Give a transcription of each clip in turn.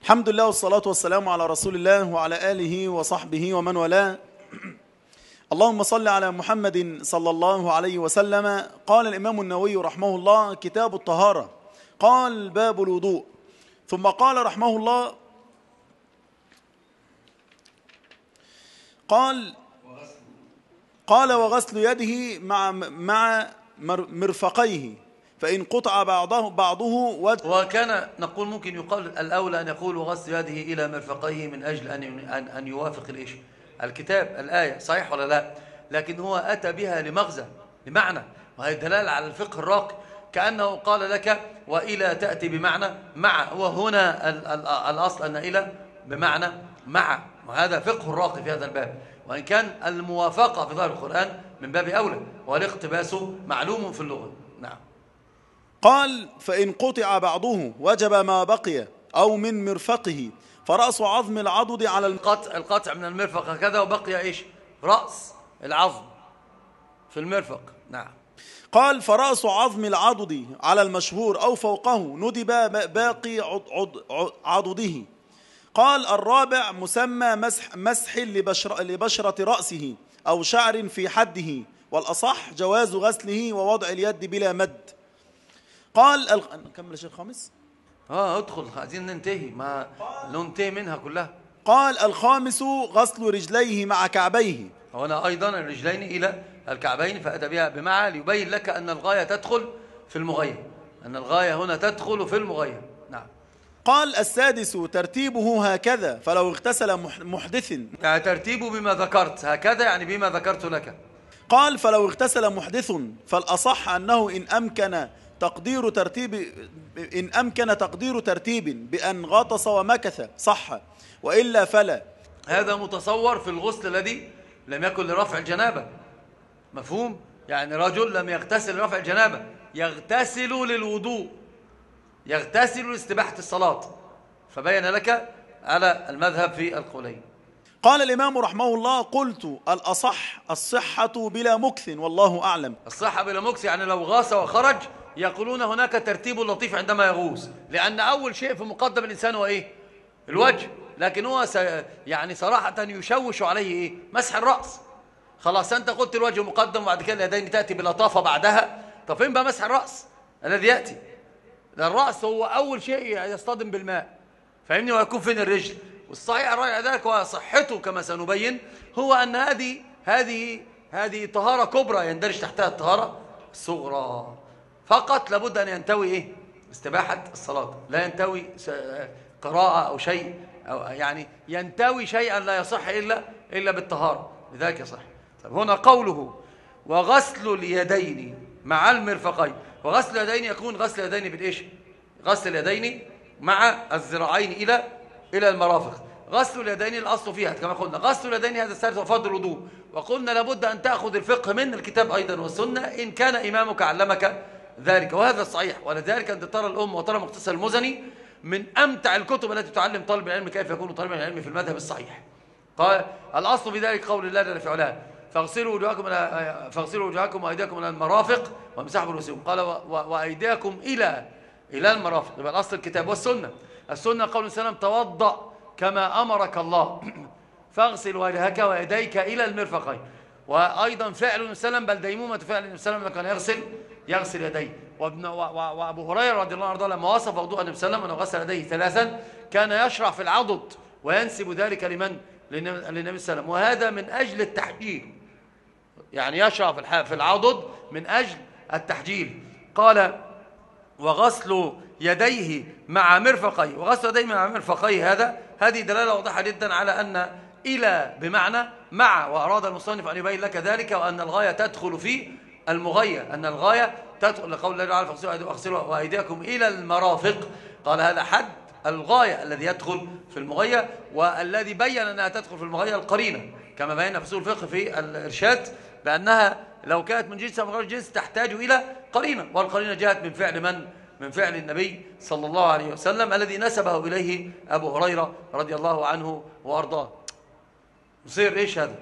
الحمد لله والصلاة والسلام على رسول الله وعلى آله وصحبه ومن والاه. اللهم صل على محمد صلى الله عليه وسلم. قال الإمام النووي رحمه الله: كتاب الطهارة. قال: باب الوضوء. ثم قال رحمه الله: قال وغسل يده مع مرفقيه، فإن قطع بعضه وكان نقول ممكن يقال الأولى أن يقول غسل يده إلى مرفقيه من أجل أن يوافق الكتاب الآية، صحيح ولا لا؟ لكن هو أتى بها لمغزى، لمعنى، وهي دلالة على الفقه الراقي، كأنه قال لك وإلى تأتي بمعنى مع، وهنا الأصل أن إلى بمعنى مع، وهذا فقه الراقي في هذا الباب. وإن كان الموافقة في ظاهر القرآن من باب أولى، والاقتباس معلوم في اللغة. نعم. قال: فإن قطع بعضه وجب ما بقي أو من مرفقه، فرأس عظم العضد على القطع من المرفق هكذا، وبقي إيش؟ رأس العظم في المرفق. نعم. قال: فرأس عظم العضد على المشهور أو فوقه ندب باقي عضده. قال: الرابع مسمى مسح لبشرة رأسه أو شعر في حده، والأصح جواز غسله ووضع اليد بلا مد. قال نكمل الشيء الخامس. ادخل، عايزين ننتهي، ما ننتهي منها كلها. قال: الخامس غسل رجليه مع كعبيه. هنا أيضا الرجلين إلى الكعبين، فأتى بها بمعنى ليبين لك أن الغاية تدخل في المغير، أن الغاية هنا تدخل في المغير. نعم. قال: السادس ترتيبه هكذا، فلو اغتسل محدث، يعني ترتيبه بما ذكرت هكذا، يعني بما ذكرت لك. قال: فلو اغتسل محدث فالأصح أنه إن أمكن تقدير ترتيب بأن غطس ومكث صح، وإلا فلا. هذا متصور في الغسل الذي لم يكن لرفع الجنابة، مفهوم؟ يعني رجل لم يغتسل لرفع الجنابة، يغتسل للوضوء، يغتسل لاستباحة الصلاة، فبين لك على المذهب في القولين. قال الإمام رحمه الله: قلت: الأصح الصحة بلا مكث، والله أعلم. الصحة بلا مكث يعني لو غاص وخرج، يقولون هناك ترتيب لطيف عندما يغوص، لأن أول شيء في مقدم الإنسان هو إيه؟ الوجه، لكن هو يعني صراحة يشوش عليه إيه؟ مسح الرأس. خلاص أنت قلت الوجه مقدم، وبعد كده اليدين تأتي بلطافة بعدها، طب فين بقى مسح الرأس الذي يأتي؟ الرأس هو أول شيء يصطدم بالماء، فاهمني؟ ويكون فين الرجل؟ والصحيح الرأي ذلك وصحته كما سنبين هو أن هذه طهارة كبرى يندرج تحتها الطهارة الصغرى، فقط لابد أن ينتوي إيه؟ استباحة الصلاة، لا ينتوي قراءة أو شيء، أو يعني ينتوي شيئا لا يصح إلا بالطهارة، لذلك يصح. طب هنا قوله وغسل اليدين مع المرفقين، وغسل اليدين يكون غسل اليدين بالإيش؟ غسل اليدين مع الذراعين إلى المرافق. غسل اليدين الأصل فيها كما قلنا، غسل اليدين هذا الثالث وفضل الوضوء، وقلنا لابد أن تأخذ الفقه من الكتاب أيضا والسنة إن كان إمامك علمك ذلك، وهذا الصحيح. ولذلك أنت ترى الأم وترى مختصر المزني من أمتع الكتب التي تعلم طالب العلم كيف يكون طالب العلم في المذهب الصحيح. قال: الأصل في ذلك قول الله جل في علاه: فاغسلوا وجوهكم وأيديكم إلى المرافق وامسحوا برؤوسكم. قال: وأيديكم إلى المرافق. يبقى الأصل الكتاب والسنة. السنة قول السلام: توضأ كما أمرك الله فاغسل وجهك ويديك إلى المرفقين. وأيضا فعل السلام، بل ديمومة فعل السلام كان يغسل يديه. وأبو هريرة رضي الله عنه لما وصف وضوء النبي صلى الله عليه وسلم أنه غسل يديه ثلاثا كان يشرع في العضد وينسب ذلك لمن؟ للنبي صلى الله عليه وسلم، وهذا من أجل التحجيل، يعني يشرع في العضد من أجل التحجيل. قال: وغسل يديه مع مرفقيه، وغسل يديه مع مرفقيه هذه دلالة واضحة جدا على أن إلى بمعنى مع، وأراد المصنف أن يبين لك ذلك، وأن الغاية تدخل في المغية، أن الغاية تدخل لقول الله تعالى: فاغسلوا وأيديكم إلى المرافق. قال هذا حد الغاية الذي يدخل في المغية، والذي بين أنها تدخل في المغية القرينة، كما بينا في أصول الفقه في الإرشاد بأنها لو كانت من جنس أو من غير جنس تحتاج إلى قرينة، والقرينة جاءت من فعل من؟ من فعل النبي صلى الله عليه وسلم الذي نسبه إليه أبو هريرة رضي الله عنه وأرضاه. يصير إيش هذا؟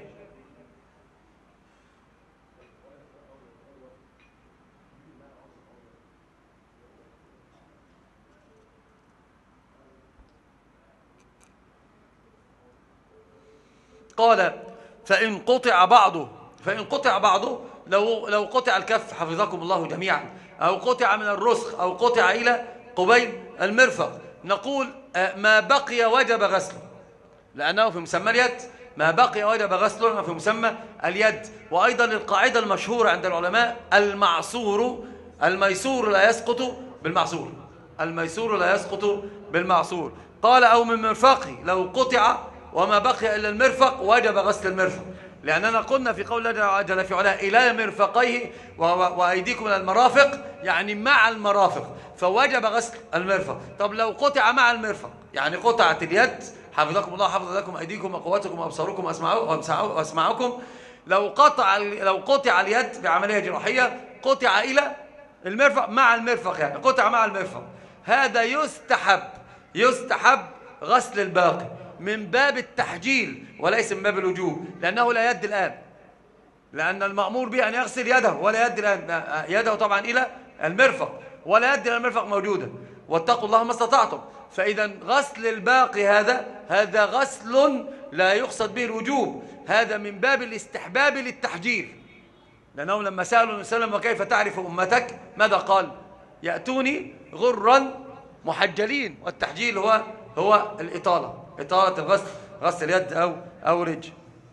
قال فإن قطع بعضه لو قطع الكف حفظكم الله جميعا، أو قطع من الرسخ، أو قطع إلى قبيل المرفق، نقول ما بقي وجب غسله، لأنه في مسمى اليد. ما بقي وجب غسله في مسمى اليد. وأيضا القاعدة المشهورة عند العلماء: الميسور لا يسقط بالمعصور. الميسور لا يسقط بالمعصور. قال أو من مرفقه لو قطع وما بقي إلا المرفق وجب غسل المرفق، لأننا قلنا في قول الله جل في علاه إلى مرفقيه وأيديكم إلى المرافق، يعني مع المرافق، فوجب غسل المرفق. طب لو قطع مع المرفق، يعني قطعت اليد، حفظكم الله حفظ لكم أيديكم وقواتكم وأبصاركم وأسماعكم، لو قطع اليد بعملية جراحية، قطع إلى المرفق مع المرفق، يعني قطع مع المرفق، هذا يستحب غسل الباقي من باب التحجيل وليس من باب الوجوب، لأنه لا يد الآن، لأن المأمور به أن يغسل يده ولا يد الآن، يده طبعا إلى المرفق ولا يد إلى المرفق موجودة، واتقوا الله ما استطعتم. فإذا غسل الباقي هذا غسل لا يقصد به الوجوب، هذا من باب الاستحباب للتحجيل، لأنهم لما سألوا النبي صلى الله عليه وسلم وكيف تعرف أمتك ماذا قال؟ يأتوني غرا محجلين. والتحجيل هو الإطالة، إطالة الغسل، غسل اليد أو رجل.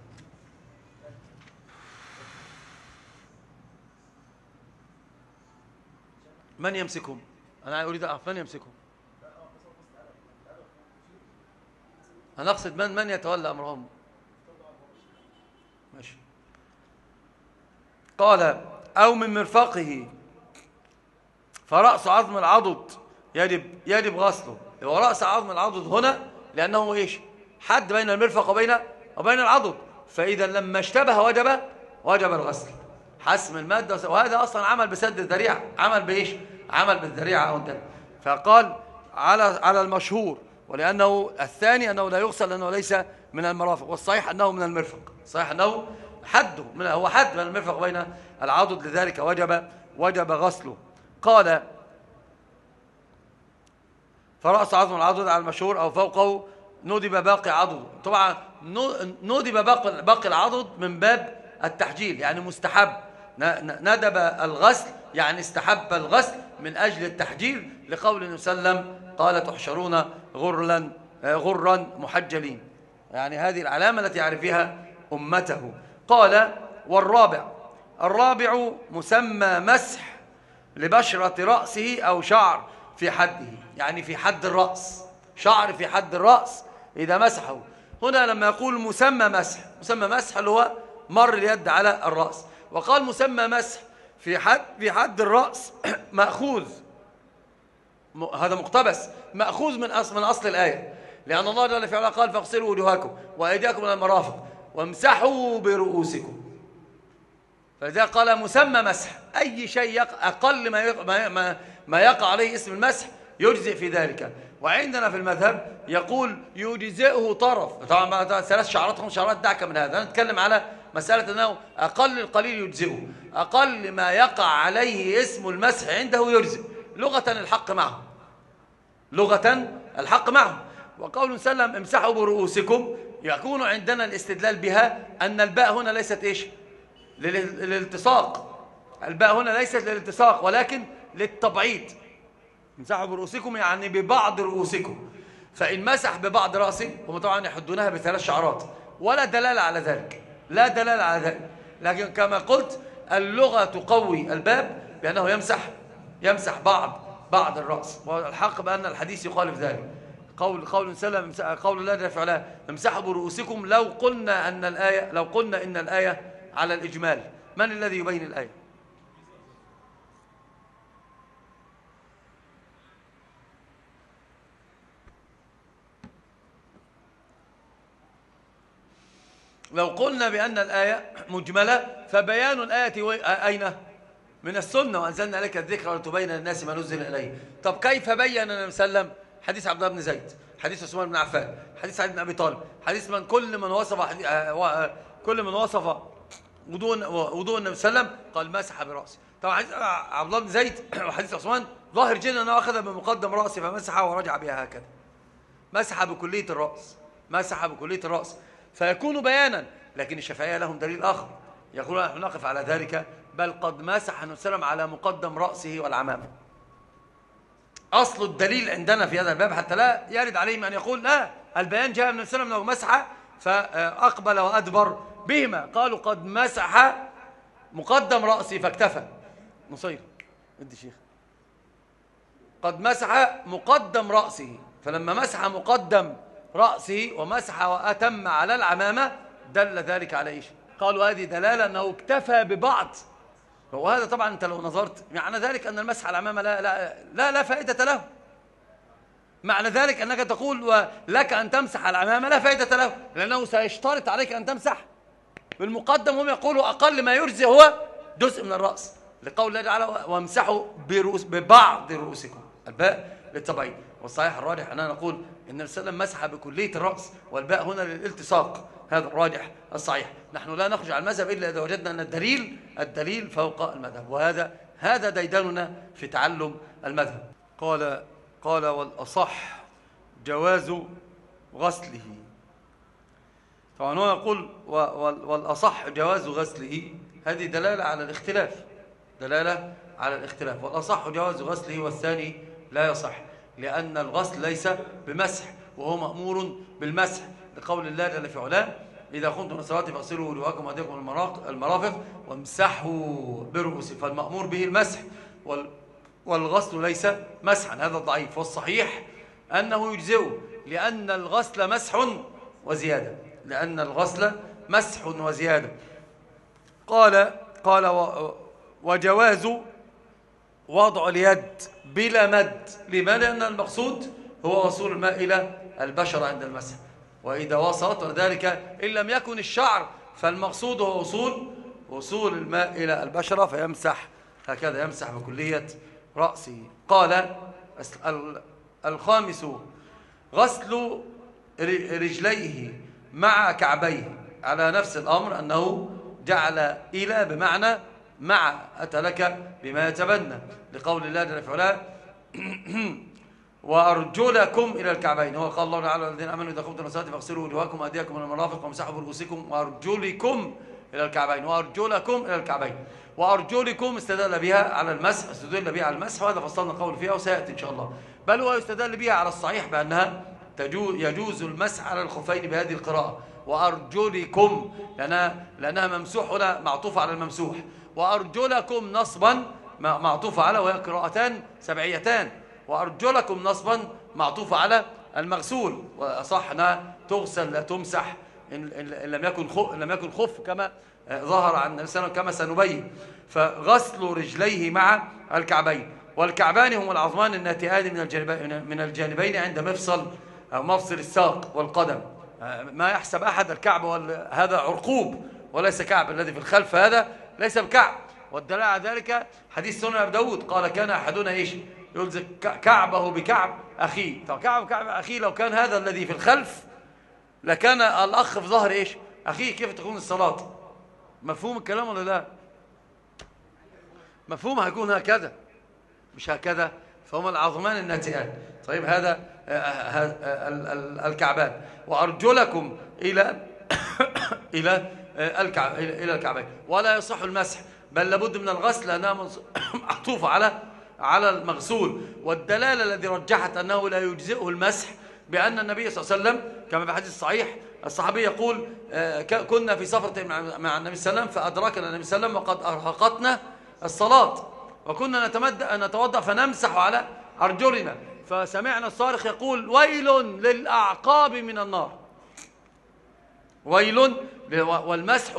من يمسكهم؟ أنا أريد أعرف من يمسكهم. أنا أقصد من يتولى أمرهم. ماشي. قال أو من مرفقه فرأس عظم العضد يجب غسله. ورأس عظم العضد هنا لأنه إيش؟ حد بين المرفق وبين العضد، فإذا لما اشتبه وجب الغسل حسم المادة، وهذا أصلا عمل بسد الذريعة، عمل بإيش؟ عمل بالذريعة أو انتهى. فقال على المشهور، ولأنه الثاني أنه لا يغسل لأنه ليس من المرافق، والصحيح أنه من المرفق، صحيح أنه هو حد من المرفق بين العضد، لذلك وجب غسله. قال فرأس عظم العضد على المشهور أو فوقه ندب باقي عضد. طبعا ندب باقي العضد من باب التحجيل، يعني مستحب. ندب الغسل يعني استحب الغسل من أجل التحجيل، لقول النبي صلى الله عليه وسلم قال تحشرون غرا محجلين، يعني هذه العلامة التي يعرف بها أمته. قال الرابع مسمى مسح لبشرة رأسه أو شعر في حده، يعني في حد الرأس، شعر في حد الرأس إذا مسحه. هنا لما يقول مسمى مسح اللي هو مر اليد على الرأس، وقال مسمى مسح في حد الرأس مأخوذ، هذا مقتبس، مأخوذ من أصل الآية، لأن الله جل في علاه قال فاغسلوا وجوهكم وأيديكم إلى المرافق وامسحوا برؤوسكم، فإذا قال مسمى مسح أي شيء أقل ما يقع عليه اسم المسح يجزئ في ذلك. وعندنا في المذهب يقول يجزئه طرف، طبعا 3 شعرات 5 شعرات دعك من هذا، نتكلم على مسألة أنه أقل القليل يجزئه، أقل ما يقع عليه اسم المسح عنده يجزئ، لغة الحق معه. وقول سلم امسحوا برؤوسكم يكون عندنا الاستدلال بها أن الباء هنا ليست إيش؟ للالتصاق، الباء هنا ليست للالتصاق ولكن للتبعيد. امسحوا برؤوسكم يعني ببعض رؤوسكم، فإن مسح ببعض رأسه، هم طبعا يحدونها ب3 شعرات، ولا دلالة على ذلك، لا دلالة على ذلك، لكن كما قلت اللغة تقوي الباب بأنه يمسح بعض الرأس، والحق بأن الحديث يخالف ذلك. قول سلم قول الله جل وعلا امسحوا برؤوسكم، لو قلنا إن الآية على الإجمال، من الذي يبين الآية؟ لو قلنا بأن الآية مجملة فبيان الآية أين؟ من السنة، وأنزلنا عليك الذكر لتبين للناس ما نزل إليه. طب كيف بين النبي صلى الله عليه وسلم؟ حديث عبد الله بن زيد، حديث عثمان بن عفان، حديث علي بن أبي طالب، حديث كل من وصف وضوء النبي صلى الله عليه وسلم قال مسح برأسه. طبعا حديث عبد الله بن زيد وحديث عثمان ظاهر جدا أنه أخذ بمقدم رأسه فمسح ورجع بها هكذا، مسح بكلية الرأس. فيكون بيانا. لكن الشافعية لهم دليل آخر، يقولون نحن نقف على ذلك، بل قد مسح النبي صلى الله عليه وسلم على مقدم رأسه والعمامة. أصل الدليل عندنا في هذا الباب حتى لا يرد عليهم أن يقول لا البيان جاء من النبي صلى الله عليه وسلم مسح فأقبل وأدبر بهما. قالوا قد مسح مقدم رأسه فاكتفى. نصير ادي شيخ. قد مسح مقدم رأسه، فلما مسح مقدم رأسه ومسح وأتم على العمامة دل ذلك على إيش؟ قالوا هذه دلالة أنه اكتفى ببعض. وهذا طبعا أنت لو نظرت معنى ذلك أن المسح على العمامة لا فائدة له. معنى ذلك أنك تقول ولك أن تمسح على العمامة لا فائدة له، لأنه سيشترط عليك أن تمسح بالمقدم. هم يقولوا أقل ما يجزي هو جزء من الرأس، لقول الله تعالى وامسحوا ببعض رؤوسكم، الباء للتبعيد. والصحيح الراجح أننا نقول إن النبي صلى الله عليه وسلم مسح بكلية الرأس، والباء هنا للالتصاق، هذا الراجح الصحيح. نحن لا نخرج عن المذهب إلا إذا وجدنا أن الدليل فوق المذهب، وهذا ديدننا في تعلم المذهب. قال والأصح جواز غسله. طبعا هو يقول والأصح جواز غسله، هذه دلالة على الاختلاف، والأصح جواز غسله والثاني لا يصح، لأن الغسل ليس بمسح وهو مأمور بالمسح، لقول الله جل في علاه إذا قمتم من الصلاة فاغسلوا وجوهكم وأيديكم المرافق وامسحوا برؤوسكم، فالمأمور به المسح والغسل ليس مسحا، هذا ضعيف. والصحيح أنه يجزئه، لأن الغسل مسح وزيادة. قال وجواز وضع اليد بلا مد. لما؟ لأن المقصود هو وصول الماء إلى البشرة عند المسح، وإذا وصلت ذلك إن لم يكن الشعر فالمقصود هو وصول الماء إلى البشرة، فيمسح هكذا، يمسح بكلية رأسه. قال الخامس غسل رجليه مع كعبيه، على نفس الأمر أنه جعل إلى بمعنى مع، أتى لك بما يتبنى، لقول الله جل في علاه وأرجلكم إلى الكعبين. هو قال الله تعالى الذين آمنوا إذا قمتم إلى الصلاة فاغسلوا وجوهكم وأيديكم إلى المرافق وامسحوا برؤوسكم وأرجلكم إلى الكعبين. وأرجلكم إلى الكعبين، وأرجلكم استدل بها على المسح، وهذا فصلنا القول فيها وسيأتي إن شاء الله. بل هو يستدل بها على الصحيح بأنها يجوز المسح على الخفين بهذه القراءة، وأرجلكم لأنها ممسوح هنا معطوفة على الممسوح، وأرجلكم نصبا معطوفة على، وهي قراءتان سبعيتان، وأرجلكم نصبا معطوفة على المغسول، وأصح أنها تغسل لا تمسح إن لم يكن خف كما ظهر عن النبي صلى الله عليه وسلم كما سنبين. فغسل رجليه مع الكعبين، والكعبان هم العظمان الناتئان من الجانبين عند مفصل الساق والقدم. ما يحسب أحد الكعب هذا عرقوب وليس كعب، الذي في الخلف هذا ليس بكعب. والدليل على ذلك حديث سنن أبي داود قال كان أحدنا إيش يلزق كعبه بكعب أخيه. طب كعب أخيه لو كان هذا الذي في الخلف لكان الأخ في ظهر إيش أخيه، كيف تكون الصلاة؟ مفهوم الكلام ولا لا؟ مفهوم، هيكون هكذا مش هكذا، فهم العظمان الناتئان. طيب هذا الكعبان، وأرجلكم إلى الكعبين. ولا يصح المسح، بل لابد من الغسل لأنها معطوفة على المغسول. والدلالة الذي رجحت أنه لا يجزئه المسح بأن النبي صلى الله عليه وسلم كما في الحديث الصحيح الصحابي يقول كنا في سفرة مع النبي صلى الله عليه وسلم فأدركنا النبي صلى الله عليه وسلم وقد أرهقتنا الصلاة، وكنا نتوضأ فنمسح على أرجلنا، فسمعنا الصارخ يقول ويل للأعقاب من النار. ويل، والمسح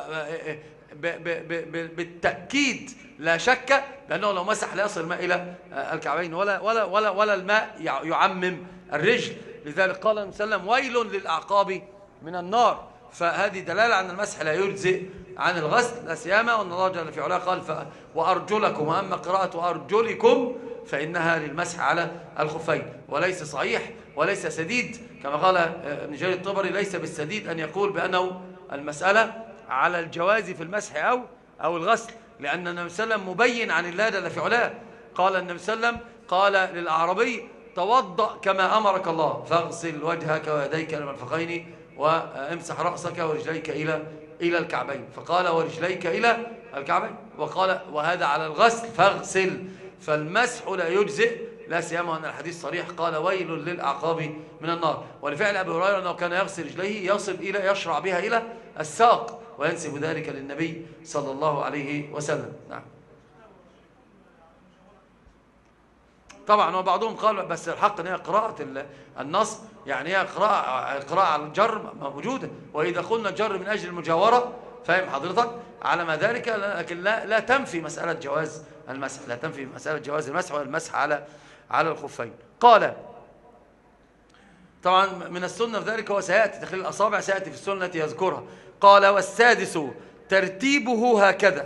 بالتأكيد لا شك، لأنه لو مسح لا يصل الماء إلى الكعبين ولا الماء يعمم الرجل. لذلك قال النبي صلى الله عليه وسلم ويل للأعقاب من النار. فهذه دلالة عن المسح لا يجزئ عن الغسل، لا سيما وأن الله جل في علاه قال وأرجلكم، وأما قراءة وأرجلكم فإنها للمسح على الخفين، وليس صحيح وليس سديد كما قال ابن جرير الطبري، ليس بالسديد أن يقول بأنه المسألة على الجواز في المسح أو الغسل، لأن النبي صلى الله عليه وسلم مبين عن الله جل في علاه. قال النبي صلى الله عليه وسلم قال للأعرابي توضأ كما أمرك الله فاغسل وجهك ويديك إلى المرفقين وامسح رأسك ورجليك إلى الكعبين، فقال ورجليك إلى الكعبين، وقال وهذا على الغسل فاغسل، فالمسح لا يجزئ، لا سيما أن الحديث صريح قال ويل للأعقاب من النار. ولفعل أبي هريرة أنه كان يغسل رجليه يشرع بها إلى الساق، وينسب ذلك للنبي صلى الله عليه وسلم. نعم. طبعا وبعضهم قال بس الحق ان هي قراءة النص، يعني هي قراءة على الجر موجودة، وإذا قلنا الجر من أجل المجاورة، فاهم حضرتك على ما ذلك، لكن لا تنفي مسألة جواز المسح، لا تنفي مسألة جواز المسح والمسح على الخفين. قال طبعا من السنة في ذلك، وسيأتي تخليل الأصابع، سيأتي في السنة التي يذكرها. قال والسادس ترتيبه هكذا.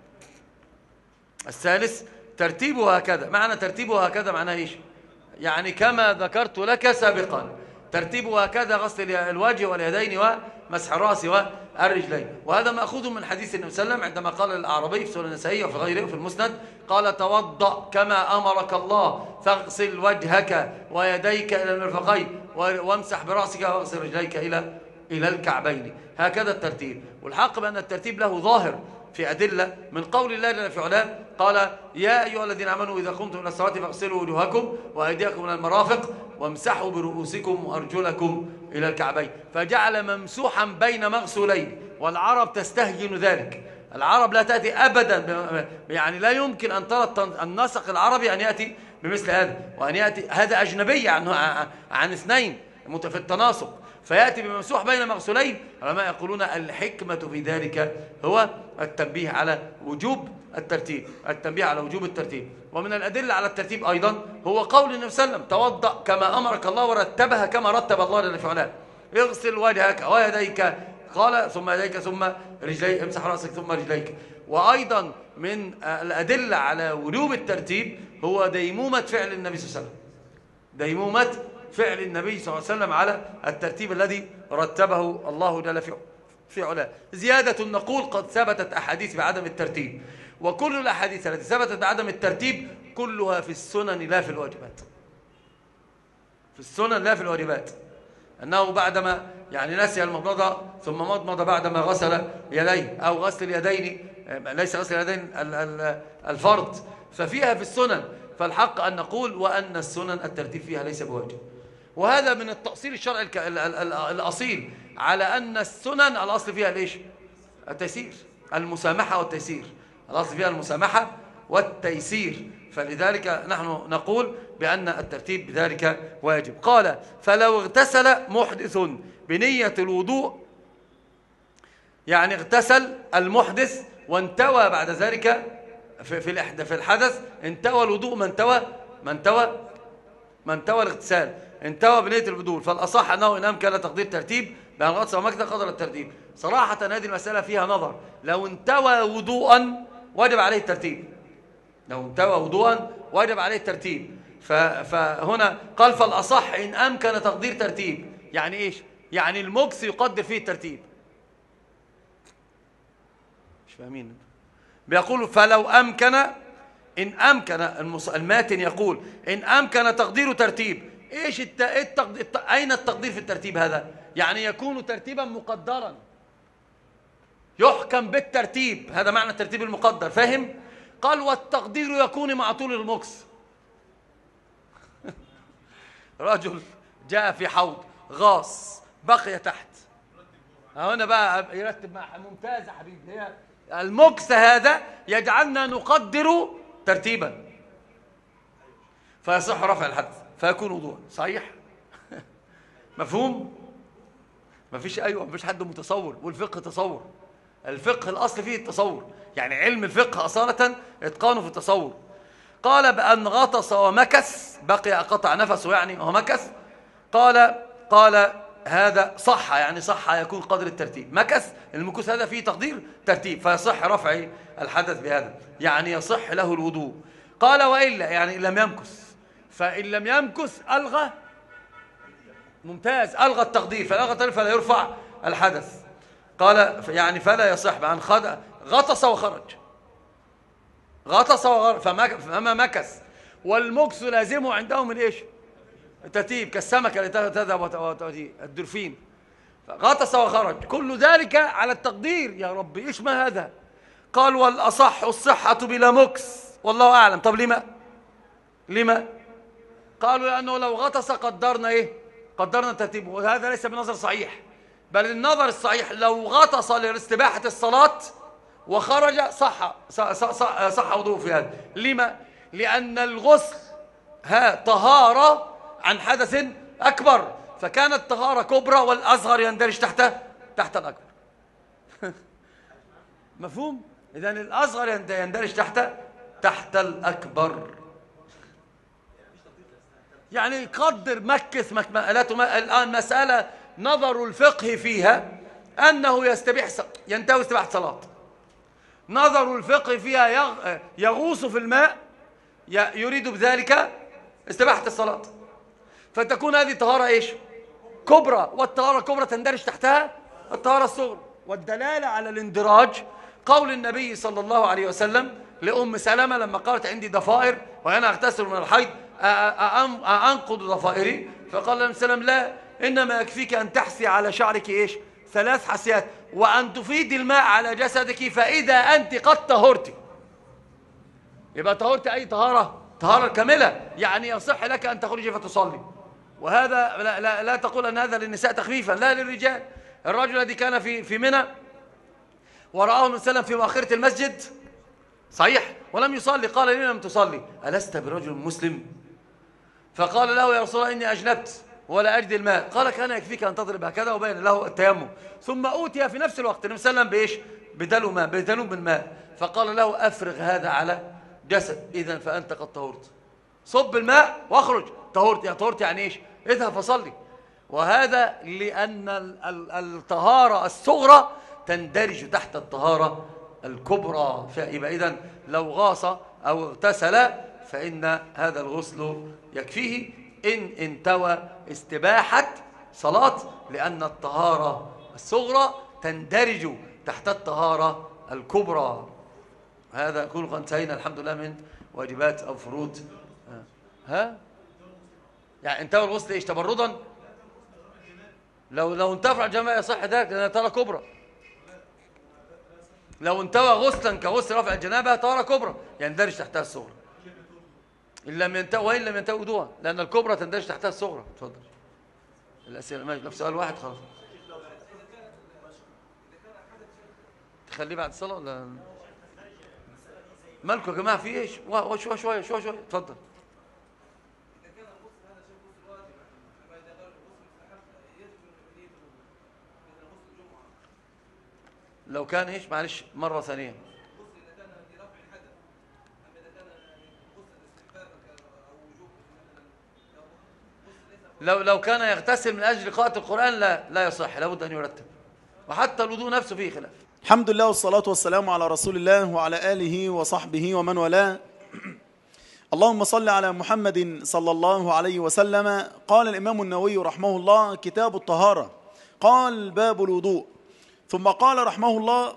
الثالث ترتيبه هكذا. معنى ترتيبه هكذا معناه ايش؟ يعني كما ذكرت لك سابقا، ترتيبه هكذا غسل الوجه واليدين ومسح الراس والرجلين. وهذا مأخوذ من حديث النبي صلى الله عليه وسلم عندما قال للأعرابي في سنن النسائي وفي غيره في المسند، قال توضأ كما أمرك الله فاغسل وجهك ويديك إلى المرفقين وامسح برأسك واغسل رجليك إلى الكعبين. هكذا الترتيب. والحق بأن الترتيب له ظاهر في أدلة من قول الله جل في علاه، قال يا أيها الذين آمنوا إذا قمتم إلى الصلاة فاغسلوا وجوهكم وأيديكم إلى المرافق وامسحوا برؤوسكم وأرجلكم إلى الكعبين، فجعل ممسوحا بين مغسولين. والعرب تستهجن ذلك، العرب لا تأتي أبدا، يعني لا يمكن أن ترى النسق العربي أن يأتي بمثل هذا، وأن يأتي هذا أجنبي عن اثنين في التناسق، فيأتي بممسوح بين مغسولين. العلماء يقولون الحكمة في ذلك هو التنبيه على وجوب الترتيب، التنبيه على وجوب الترتيب. ومن الأدلة على الترتيب أيضا هو قول النبي صلى الله عليه وسلم توضأ كما أمرك الله ورتبها كما رتب الله جل في علاه، اغسل وجهك ويديك، قال ثم يديك ثم رجليك، امسح رأسك ثم رجليك. وأيضا من الأدلة على وجوب الترتيب هو ديمومة فعل النبي صلى الله عليه وسلم، ديمومة فعل النبي صلى الله عليه وسلم على الترتيب الذي رتبه الله جل في علاه. زيادة نقول قد ثبتت أحاديث بعدم الترتيب، وكل الأحاديث التي ثبتت بعدم الترتيب كلها في السنن لا في الواجبات، في السنن لا في الواجبات. أنه بعدما يعني نسي المضمضة ثم مضمض بعدما غسل يديه، أو غسل اليدين، ليس غسل اليدين الفرض، ففيها في السنن. فالحق أن نقول وأن السنن الترتيب فيها ليس بواجب. وهذا من التأصيل الشرعي الأصيل على أن السنن الأصل فيها ليش؟ التيسير، المسامحة والتيسير، الأصل فيها المسامحة والتيسير. فلذلك نحن نقول بأن الترتيب بذلك واجب. قال فلو اغتسل محدث بنية الوضوء، يعني اغتسل المحدث وانتوى بعد ذلك في الحدث، انتوى الوضوء من توى الاغتسال، انتوى بنية الوضوء. فالأصح أنه إن أمكن تقدير ترتيب بأن غطس ومكتب قدر الترتيب. صراحة هذه المسألة فيها نظر، لو انتوى وضوءا وجب عليه الترتيب، لو انتوى وضوءا وجب عليه الترتيب. فهنا قال فالأصح إن أمكن تقدير ترتيب، يعني إيش؟ يعني المكس يقدر فيه الترتيب. مش فاهمين؟ بيقول فلو أمكن، إن أمكن، الماتن يقول إن أمكن تقدير ترتيب. إيش أين التقدير في الترتيب هذا؟ يعني يكون ترتيبا مقدرا، يحكم بالترتيب، هذا معنى الترتيب المقدر، فاهم؟ قال والتقدير يكون مع طول المكس. رجل جاء في حوض غاص بقي تحت، هنا بقى يرتب معها. ممتاز يا حبيبي، هي المكس هذا يجعلنا نقدر ترتيبا، فيصح رفع الحدث فيكون وضوءا صحيح. مفهوم؟ مفيش مفيش حد متصور، والفقه تصور، الفقه الأصل فيه التصور، يعني علم الفقه أصالة إتقانه في التصور. قال بأن غطس ومكث بقي قطع نفسه يعني ومكث، قال هذا صح، يعني صح يكون قدر الترتيب. مكث المكث هذا فيه تقدير ترتيب، فيصح رفع الحدث بهذا، يعني يصح له الوضوء. قال وإلا يعني إن لم يمكث، فإن لم يمكث ألغى، ممتاز، ألغى التقدير، فالألغى فلا يرفع الحدث. قال يعني فلا يصح بأن غطس وخرج، غطس وخرج فما مكث. والمكث لازمه عندهم الايش؟ الترتيب، كالسمكة اللي تذهب وتأتي، الدلفين. غطس وخرج، كل ذلك على التقدير. يا رب إيش ما هذا؟ قال والأصح الصحة بلا مكس، والله أعلم. طب لما؟ قالوا لأنه لو غطس قدرنا إيه؟ قدرنا ترتيبه، وهذا ليس بنظر صحيح، بل النظر الصحيح لو غطس لاستباحة الصلاة وخرج صح وضوء في هذا. لما؟ لأن الغسل طهارة عن حدث أكبر، فكانت طهارة كبرى والأصغر يندرج تحت الأكبر. مفهوم؟ إذن الأصغر يندرج تحت الأكبر. يعني قدر مكث الآن مسألة نظر الفقه فيها أنه ينتهي استباحة صلاة. نظر الفقه فيها يغوص في الماء يريد بذلك استباحة الصلاة، فتكون هذه طهارة إيش؟ كبرى، والطهارة الكبرى تندرج تحتها الطهارة الصغرى. والدلالة على الاندراج قول النبي صلى الله عليه وسلم لأم سلمة لما قالت عندي ضفائر وأنا أغتسل من الحيض أنقض ضفائري؟ فقال النبي صلى الله عليه وسلم لا، إنما يكفيك أن تحسي على شعرك إيش؟ 3 حسيات، وأن تفيد الماء على جسدك، فإذا أنت قد طهرت. يبقى طهرت أي طهارة كاملة، يعني يصح لك أن تخرجي فتصلي. وهذا لا تقول أن هذا للنساء تخفيفا، لا للرجال. الرجل الذي كان في منى ورآه النبي صلى الله عليه وسلم في مؤخرة المسجد صحيح ولم يصلي، قال لي لم تصلي؟ ألست برجل مسلم؟ فقال له يا رسول الله إني أجنبت ولا أجد الماء. قال كان يكفيك أن تضرب هكذا، وبين له التيمم. ثم أوتي في نفس الوقت النبي صلى الله عليه وسلم بإيش؟ بدلو من ماء، فقال له أفرغ هذا على جسد، إذن فأنت قد طهرت. صب الماء واخرج، طهرت يعني إيش؟ اذهب فصلي. وهذا لأن الطهارة الصغرى تندرج تحت الطهارة الكبرى. يبقى إذن لو غاص أو اغتسل فإن هذا الغسل يكفيه إن انتوى استباحة صلاة، لأن الطهارة الصغرى تندرج تحت الطهارة الكبرى. هذا يكون قد انتهينا الحمد لله من واجبات أو فروض. يعني انتوى الغسل إيش؟ تبردا؟ لو انتفع الجماعة يصح ذلك لأنها طهارة كبرى. لو انتوى غسلا كغسل رفع الجنابة طهارة كبرى يندرج تحتها الصغرى، إن لم ينتهي وإن لم ينتهي وضوءا، لأن الكبرى تندرج تحتها الصغرى. اتفضل. الأسئلة ماشي، نفس سؤال واحد خلاص. تخليه بعد الصلاة ولا مالكم يا جماعة؟ في إيش؟ شوية اتفضل. لو كان إيش؟ معلش مرة ثانية. لو كان يغتسل من أجل قراءة القرآن لا يصح، لابد أن يرتب، وحتى الوضوء نفسه فيه خلاف. الحمد لله والصلاة والسلام على رسول الله وعلى آله وصحبه ومن والاه. اللهم صل على محمد صلى الله عليه وسلم. قال الإمام النووي رحمه الله كتاب الطهارة، قال باب الوضوء، ثم قال رحمه الله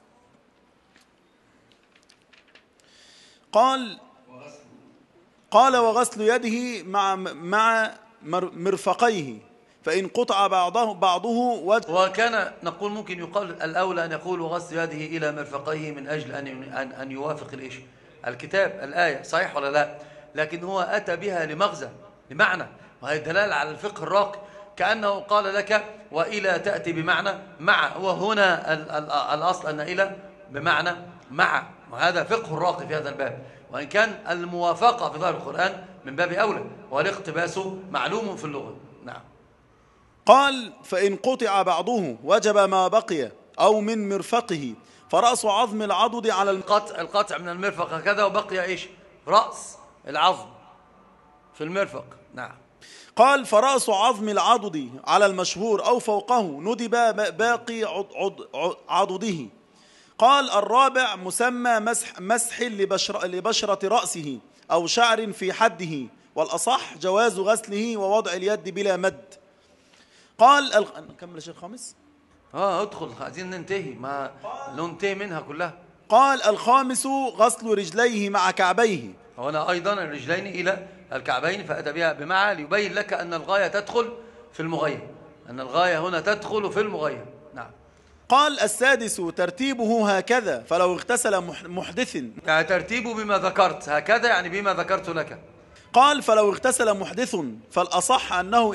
قال وغسل يده مع مرفقيه، فإن قطع بعضه وكان نقول ممكن يقال الأولى أن يقول غسل يده إلى مرفقيه من أجل أن يوافق الكتاب الآية، صحيح ولا لا؟ لكن هو أتى بها لمغزى، لمعنى، وهي دلالة على الفقه الراقي، كأنه قال لك وإلى تأتي بمعنى مع، وهنا الأصل أن إلى بمعنى مع، وهذا فقه الراقي في هذا الباب، وإن كان الموافقة في ظاهر القرآن من باب أولى، والاقتباس معلوم في اللغة. نعم. قال فإن قطع بعضه وجب ما بقي أو من مرفقه، فرأس عظم العضد على القطع من المرفق هكذا، وبقي إيش؟ رأس العظم في المرفق. نعم. قال فرأس عظم العضد على المشهور أو فوقه ندب باقي عضده. قال الرابع مسمى مسح لبشرة رأسه أو شعر في حده، والأصح جواز غسله ووضع اليد بلا مد. قال نكمل الشيء الخامس. ادخل، عايزين ننتهي، ما ننتهي منها كلها. قال الخامس غسل رجليه مع كعبيه. هنا أيضا الرجلين إلى الكعبين، فأتى بها بمعنى ليبين لك أن الغاية تدخل في المغير، أن الغاية هنا تدخل في المغير. نعم. قال السادس ترتيبه هكذا فلو اغتسل محدث. يعني ترتيبه بما ذكرت، هكذا يعني بما ذكرت لك. قال فلو اغتسل محدث فالأصح أنه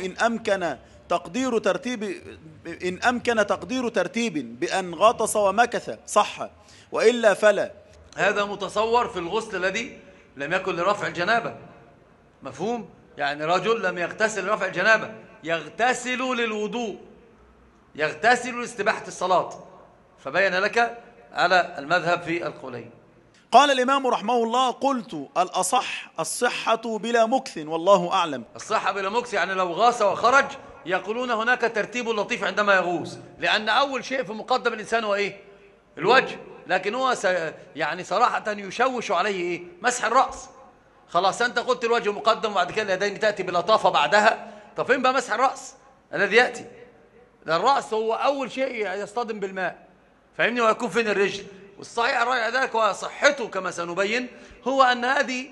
إن أمكن تقدير ترتيب بأن غطس ومكث صح، وإلا فلا. هذا متصور في الغسل الذي لم يكن لرفع الجنابة. مفهوم؟ يعني رجل لم يغتسل لرفع الجنابة، يغتسل للوضوء، يغتسل لاستباحة الصلاة، فبين لك على المذهب في القولين. قال الإمام رحمه الله قلت الأصح الصحة بلا مكث والله أعلم. الصحة بلا مكث يعني لو غاص وخرج يقولون هناك ترتيب لطيف عندما يغوص، لأن أول شيء في مقدم الإنسان هو إيه؟ الوجه، لكن هو يعني صراحة يشوش عليه إيه؟ مسح الرأس. خلاص أنت قلت الوجه مقدم وبعد كده اليدين تأتي بلطافة بعدها، طب فين بقى مسح الرأس الذي يأتي؟ الرأس هو أول شيء يصطدم بالماء، فاهمني؟ ويكون فين الرجل؟ والصحيح الراجع ذلك وصحته كما سنبين هو أن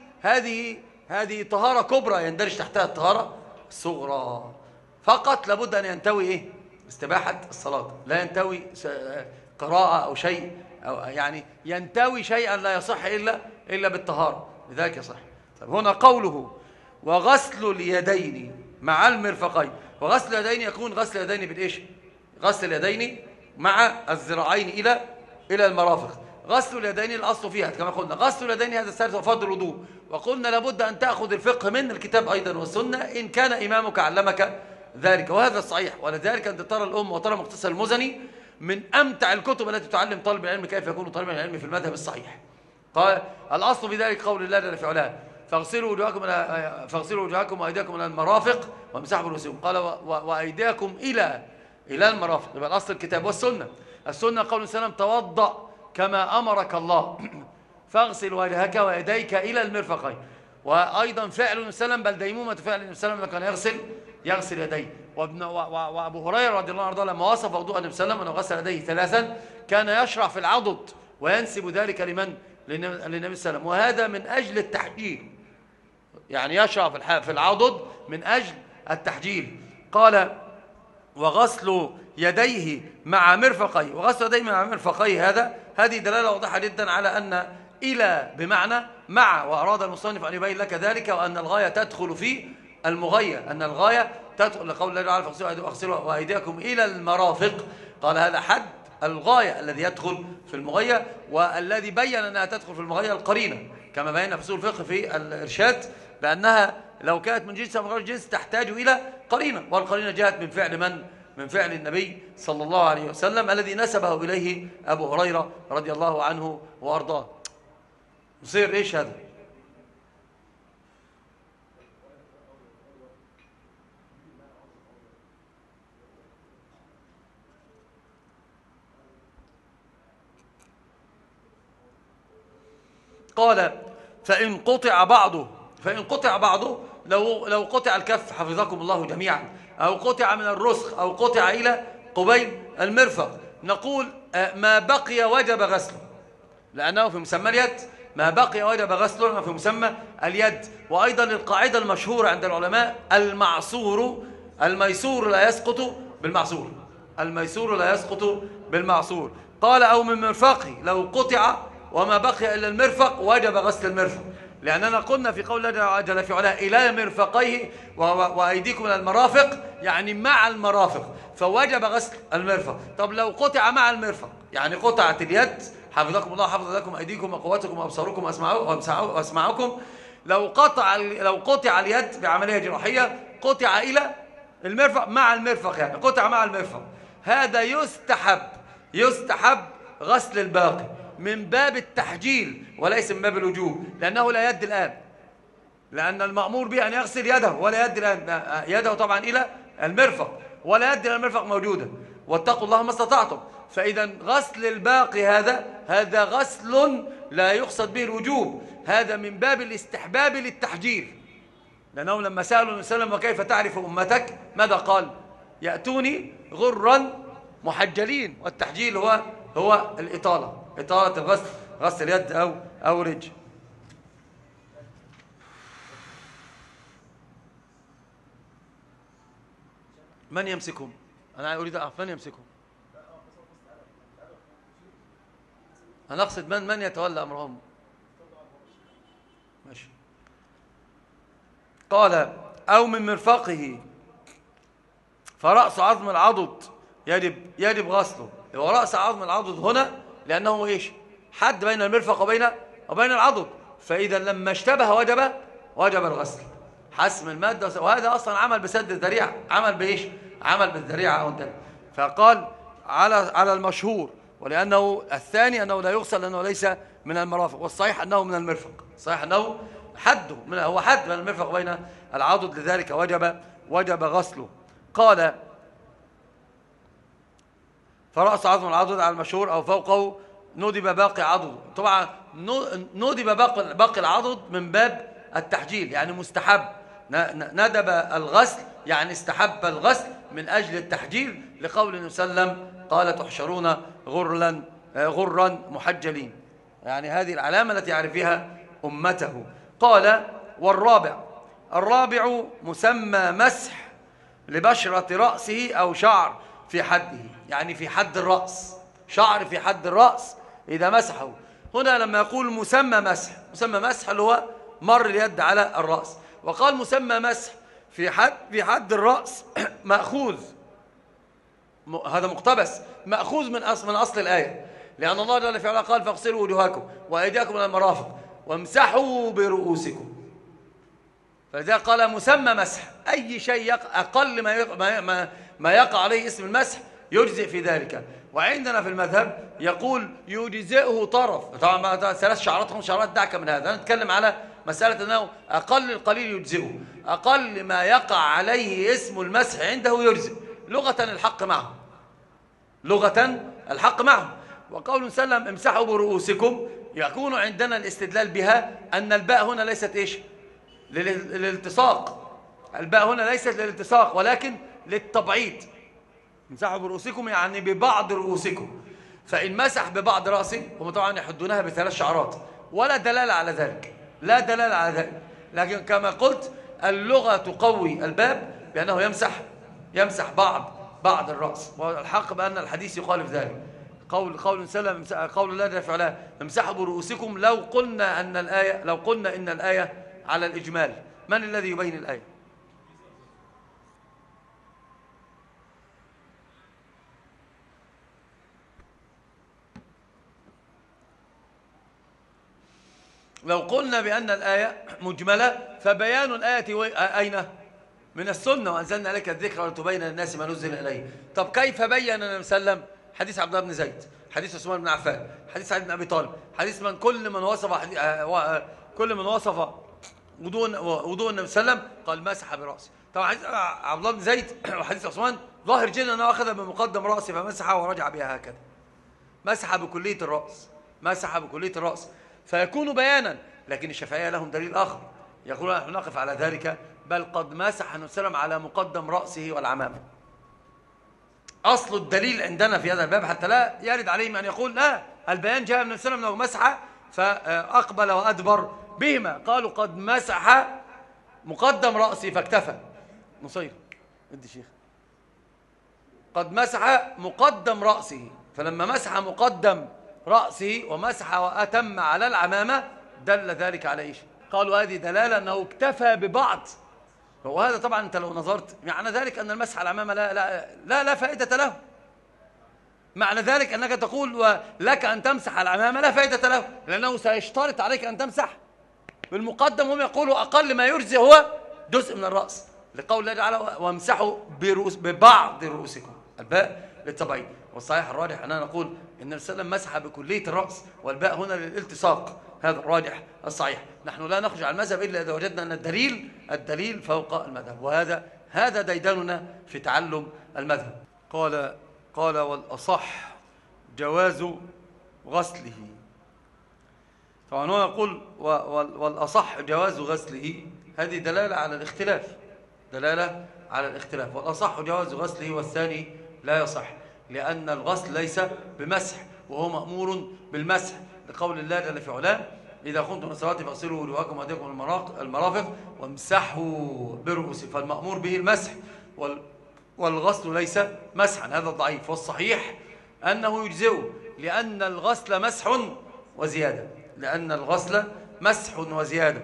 هذه طهارة كبرى يندرج تحتها الطهارة الصغرى، فقط لابد أن ينتوي إيه؟ استباحة الصلاة، لا ينتوي قراءة أو شيء، أو يعني ينتوي شيئا لا يصح إلا بالطهارة، لذلك يصح. طيب هنا قوله وغسل اليدين مع المرفقين، وغسل اليدين يكون غسل اليدين بالإيش؟ غسل اليدين مع الذراعين إلى المرافق. غسل اليدين الأصل فيها كما قلنا غسل اليدين هذا الثالث وفضل الوضوء، وقلنا لابد أن تأخذ الفقه من الكتاب أيضا والسنة إن كان إمامك علمك ذلك، وهذا الصحيح. ولذلك أنت ترى الأم وترى مختصر المزني من أمتع الكتب التي تعلم طالب العلم كيف يكون طالب العلم في المذهب الصحيح. قال الأصل في ذلك قول الله جل في علاه فاغسلوا وجوهكم وأيديكم إلى المرافق وامسحوا برؤوسكم، قال وأيديكم إلى المرافق. يبقى الأصل الكتاب والسنة. السنة قول السلام توضأ كما أمرك الله فاغسل وجهك ويديك إلى المرفقين، وأيضا فعل السلام بل ديمومة فعل السلام كان يغسل يديه. وأبو هريرة رضي الله عنه لما وصف وضوء النبي صلى الله عليه وسلم أنه غسل يديه ثلاثا كان يشرع في العضد وينسب ذلك للنبي صلى الله عليه وسلم، وهذا من أجل التحجيل، يعني يشرع في العضد من أجل التحجيل. قال وغسل يديه مع مرفقيه، وغسل يديه مع مرفقيه هذه دلالة واضحة جدا على أن إلى بمعنى مع، وأراد المصنف أن يبين لك ذلك، وأن الغاية تدخل في المغية، أن الغاية تدخل لقول الله تعالى فاغسلوا وأيديكم إلى المرافق. قال هذا حد الغاية الذي يدخل في المغية، والذي بين أنها تدخل في المغية القرينة كما بينا في أصول الفقه في الإرشاد بأنها لو كانت من جنس أو غير جنس تحتاج إلى قرينة، والقرينة جاءت من فعل من؟ من فعل النبي صلى الله عليه وسلم الذي نسبه إليه أبو هريرة رضي الله عنه وأرضاه. يصير إيش هذا؟ قال فإن قطع بعضه لو قطع الكف حفظكم الله جميعا، أو قطع من الرسخ، أو قطع إلى قبيل المرفق، نقول ما بقي وجب غسله، لأنه في مسمى اليد، ما بقي وجب غسله في مسمى اليد. وأيضا القاعدة المشهورة عند العلماء الميسور لا يسقط بالمعصور، الميسور لا يسقط بالمعصور. قال أو من مرفقه لو قطع وما بقي إلا المرفق وجب غسل المرفق، لأننا قلنا في قول الله جل في علاه إلى مرفقيه وأيديكم إلى المرافق، يعني مع المرافق، فوجب غسل المرفق. طب لو قطع مع المرفق، يعني قطعت اليد حفظكم الله حفظ لكم أيديكم وقواتكم وأبصاركم وأسماعكم، لو قطع اليد بعملية جراحية قطع إلى المرفق مع المرفق، يعني قطع مع المرفق، هذا يستحب غسل الباقي من باب التحجيل وليس من باب الوجوب، لأنه لا يد الآن، لأن المأمور به أن يغسل يده ولا يد الآن، يده طبعا إلى المرفق ولا يد إلى المرفق موجودة، واتقوا الله ما استطعتم. فإذا غسل الباقي هذا غسل لا يقصد به الوجوب، هذا من باب الاستحباب للتحجيل، لأنهم لما سألوا النبي صلى الله عليه وسلم وكيف تعرف أمتك ماذا قال؟ يأتوني غرا محجلين، والتحجيل هو الإطالة، إطالة الغسل، غسل اليد أو رجل. من يمسكهم؟ أنا أريد أعرف من يمسكه. أنا أقصد من يتولى أمرهم. ماشي. قال أو من مرفقه، فرأس عظم العضد يجب غسله. هو رأس عظم العضد هنا لأنه إيش؟ حد بين المرفق وبين العضد، فإذا لما اشتبه وجب الغسل، حسم المادة. وهذا أصلا عمل بسد الذريعة، عمل بإيش؟ عمل بالذريعة. فقال على المشهور، ولأنه الثاني أنه لا يغسل لأنه ليس من المرافق، والصحيح أنه من المرفق، صحيح أنه هو حد من المرفق بين العضد، لذلك وجب غسله. قال فرأس عظم العضد على المشهور أو فوقه ندب باقي عضد. طبعا ندب باقي العضد من باب التحجيل، يعني مستحب. ندب الغسل يعني استحب الغسل من أجل التحجيل، لقول النبي صلى الله عليه وسلم قال تحشرون غرا محجلين، يعني هذه العلامة التي يعرف فيها أمته. قال الرابع مسمى مسح لبشرة رأسه أو شعر في حده، يعني في حد الرأس، شعر في حد الرأس إذا مسحه. هنا لما يقول مسمى مسح اللي هو مر اليد على الرأس، وقال مسمى مسح في حد الرأس مأخوذ، هذا مقتبس، مأخوذ من أصل الآية، لأن الله جل وعلا قال فاغسلوا وجوهكم وأيديكم إلى المرافق وامسحوا برؤوسكم، فلذلك قال مسمى مسح. أي شيء أقل ما يقع عليه اسم المسح يجزئ في ذلك. وعندنا في المذهب يقول يجزئه طرف، طبعا 3 شعرات 5 شعرات دعك من هذا، نتكلم على مسألة أنه أقل القليل يجزئه، أقل ما يقع عليه اسم المسح عنده يجزئ، لغة الحق معه. وقول سلم امسحوا برؤوسكم، يكون عندنا الاستدلال بها أن الباء هنا ليست إيش؟ للالتصاق. الباء هنا ليست للالتصاق ولكن للتبعيد. امسحوا برؤوسكم يعني ببعض رؤوسكم، فإن مسح ببعض رأسه، هم طبعا يحدونها ب3 شعرات، ولا دلالة على ذلك، لا دلالة على ذلك. لكن كما قلت اللغة تقوي الباب بأنه يمسح بعض الرأس، والحق بأن الحديث يخالف ذلك. قول سلم قول الله جل وعلا امسحوا برؤوسكم، لو قلنا إن الآية على الإجمال، من الذي يبين الآية؟ لو قلنا بأن الآية مجملة، فبيان الآية أين؟ من السنة، وأنزلنا عليك الذكر ولتبين للناس ما نزل إليه. طب كيف بين النبي صلى الله عليه وسلم؟ حديث عبد الله بن زيد، حديث عثمان بن عفان، حديث علي بن أبي طالب، حديث كل من وصف وضوء النبي صلى الله عليه وسلم قال مسح برأسه. طبعا حديث عبد الله بن زيد وحديث عثمان ظاهر جدا أنه أخذ بمقدم رأسه فمسح ورجع بها هكذا، مسح بكلية الرأس فيكون بيانا. لكن الشافعية لهم دليل آخر، يقولون نحن نقف على ذلك، بل قد مسح النبي صلى الله عليه وسلم على مقدم رأسه والعمامة. أصل الدليل عندنا في هذا الباب حتى لا يرد عليهم أن يقول لا، البيان جاء من النبي صلى الله عليه وسلم مسح فأقبل وأدبر بهما. قالوا قد مسح مقدم رأسه فاكتفى. نصير ادي شيخ، قد مسح مقدم رأسه، فلما مسح مقدم رأسه ومسح وأتم على العمامة دل ذلك على إيش؟ قالوا هذه دلالة أنه اكتفى ببعض. وهذا طبعا أنت لو نظرت معنى ذلك أن المسح على العمامة لا فائدة له. معنى ذلك أنك تقول ولك أن تمسح على العمامة لا فائدة له، لأنه سيشترط عليك أن تمسح بالمقدم. هم يقولوا أقل ما يجزي هو جزء من الرأس، لقول الله تعالى وامسحوا ببعض رؤوسكم، الباء للتبعيد. والصحيح الراجح أننا نقول إن النبي صلى الله عليه وسلم مسح بكلية الرأس، والباء هنا للالتصاق، هذا الراجح الصحيح. نحن لا نخرج عن المذهب إلا إذا وجدنا أن الدليل فوق المذهب، وهذا ديدننا في تعلم المذهب. قال والأصح جواز غسله. طبعا هو يقول والأصح جواز غسله، هذه دلالة على الاختلاف، والأصح جواز غسله والثاني لا يصح، لأن الغسل ليس بمسح وهو مأمور بالمسح، لقول الله جل في علاه إذا قمتم من الصلاة فاغسلوا وجوهكم وأيديكم المرافق وامسحوا برؤوسكم، فالمأمور به المسح والغسل ليس مسحا، هذا ضعيف. والصحيح أنه يجزئه، لأن الغسل مسح وزيادة، لأن الغسل مسح وزيادة.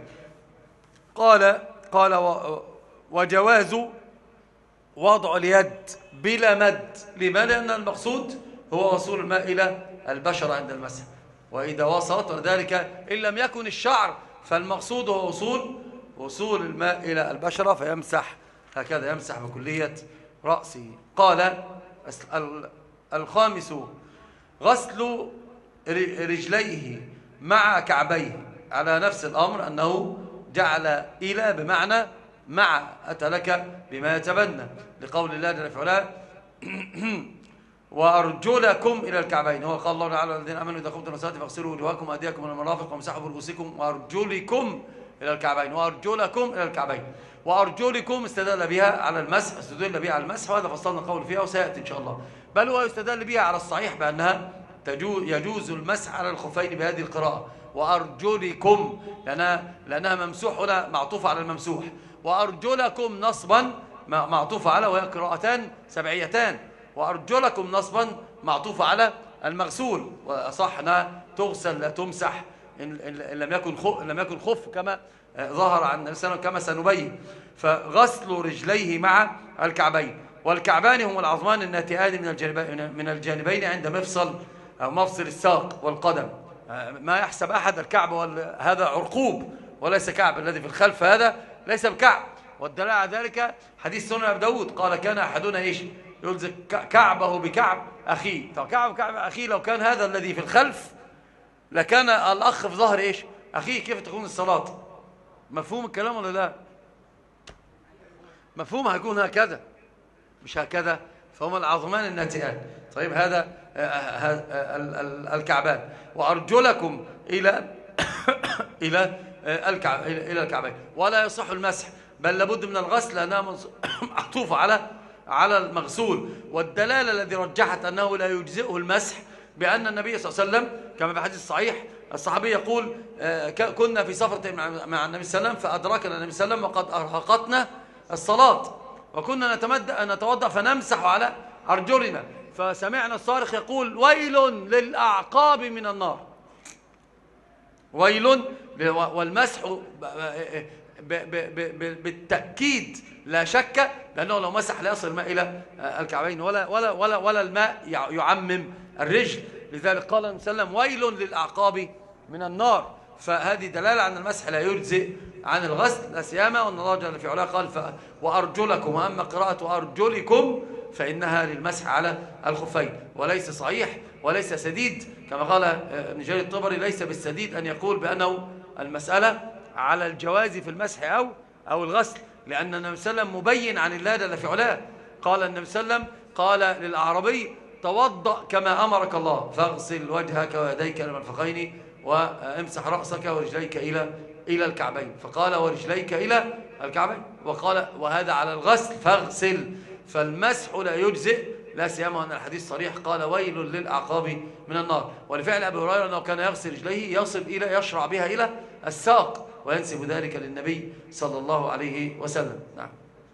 قال وجواز وضع اليد بلا مد. لما؟ لأن المقصود هو وصول الماء إلى البشرة عند المسح، وإذا وصلت ذلك إن لم يكن الشعر فالمقصود هو وصول الماء إلى البشرة، فيمسح هكذا، يمسح بكلية رأسه. قال الخامس غسل رجليه مع كعبيه، على نفس الأمر أنه جعل إلى بمعنى مع، أتى لك بما يتبنى، لقول الله جل وعلا وأرجلكم إلى الكعبين. هو قال الله تعالى الذين آمنوا إذا قمتم إلى الصلاة فاغسلوا وجوهكم وأيديكم إلى المرافق وامسحوا برؤوسكم وأرجلكم إلى الكعبين، وأرجلكم إلى الكعبين. وأرجلكم استدل بها على المسح، وهذا فصلنا القول فيها وسيأتي إن شاء الله. بل هو يستدل بها على الصحيح بأنها يجوز المسح على الخفين بهذه القراءة، وأرجلكم لأنها ممسوح هنا معطوفة على الممسوح، وأرجلكم نصبا معطوفة على، وهي قراءتان سبعيتان. وأرجلكم نصبا معطوفة على المغسول، وأصح أنها تغسل لا تمسح إن لم يكن خف كما ظهر عن النبي صلى الله عليه وسلم كما سنبين. فغسل رجليه مع الكعبين، والكعبان هم العظمان الناتئان من الجانبين عند مفصل أو مفصل الساق والقدم. ما يحسب أحد الكعب هذا عرقوب وليس كعب، الذي في الخلف هذا ليس بكعب. والدليل على ذلك حديث سنن أبي داود قال كان أحدنا يلزق كعبه بكعب أخيه. فكعب بكعب أخيه لو كان هذا الذي في الخلف لكان الأخ في ظهر أخيه. كيف تكون الصلاة؟ مفهوم الكلام ولا لا؟ مفهوم، هيكون هكذا مش هكذا. فهم العظمان الناتئان. طيب هذا الكعبان. وأرجلكم إلى الكعبين. ولا يصح المسح، بل لابد من الغسل لأنها معطوفة على المغسول. والدلالة الذي رجحت أنه لا يجزئه المسح بأن النبي صلى الله عليه وسلم كما في الحديث الصحيح الصحابي يقول كنا في سفرة مع النبي صلى الله عليه وسلم فأدركنا النبي صلى الله عليه وسلم وقد أرهقتنا الصلاة، وكنا نتوضأ فنمسح على أرجلنا، فسمعنا الصارخ يقول ويل للأعقاب من النار. ويل، والمسح بالتأكيد لا شك، لأنه لو مسح لا يصل الماء إلى الكعبين ولا الماء يعمم الرجل. لذلك قال النبي صلى الله عليه وسلم ويل للأعقاب من النار. فهذه دلالة عن المسح لا يجزئ عن الغسل، لا سيما وأن الله جل في علاه قال وأرجلكم. وأما قراءة وأرجلكم فإنها للمسح على الخفين، وليس صحيح وليس سديد كما قال ابن جرير الطبري، ليس بالسديد أن يقول بأنه المسألة على الجواز في المسح أو الغسل، لأن النبي صلى الله عليه وسلم مبين عن الله جل في علاه. قال النبي صلى الله عليه وسلم قال للأعرابي توضأ كما أمرك الله فاغسل وجهك ويديك إلى المرفقين وامسح رأسك ورجليك إلى الكعبين. فقال ورجليك إلى الكعبين، وقال وهذا على الغسل فاغسل. فالمسح لا يجزئ، لا سيما أن الحديث صريح قال ويل للأعقاب من النار. ولفعل أبي هريرة أنه كان يغسل رجليه يشرع بها إلى الساق، وينسب ذلك للنبي صلى الله عليه وسلم. نعم.